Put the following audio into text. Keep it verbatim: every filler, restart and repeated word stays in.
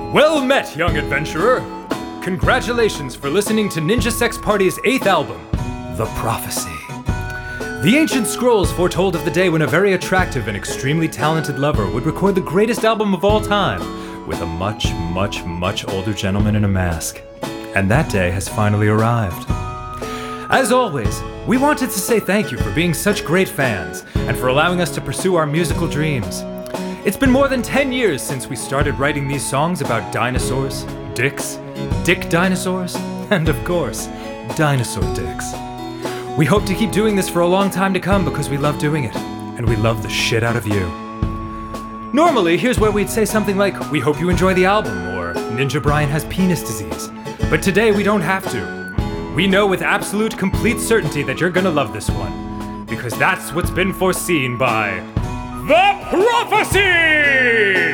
Well met, young adventurer! Congratulations for listening to Ninja Sex Party's eighth album, The Prophecy. The ancient scrolls foretold of the day when a very attractive and extremely talented lover would record the greatest album of all time with a much, much, much older gentleman in a mask. And that day has finally arrived. As always, we wanted to say thank you for being such great fans and for allowing us to pursue our musical dreams. It's been more than ten years since we started writing these songs about dinosaurs, dicks, dick dinosaurs, and of course, dinosaur dicks. We hope to keep doing this for a long time to come because we love doing it, and we love the shit out of you. Normally, here's where we'd say something like, we hope you enjoy the album, or Ninja Brian has penis disease. But today we don't have to. We know with absolute complete certainty that you're gonna love this one, because that's what's been foreseen by The Prophecy!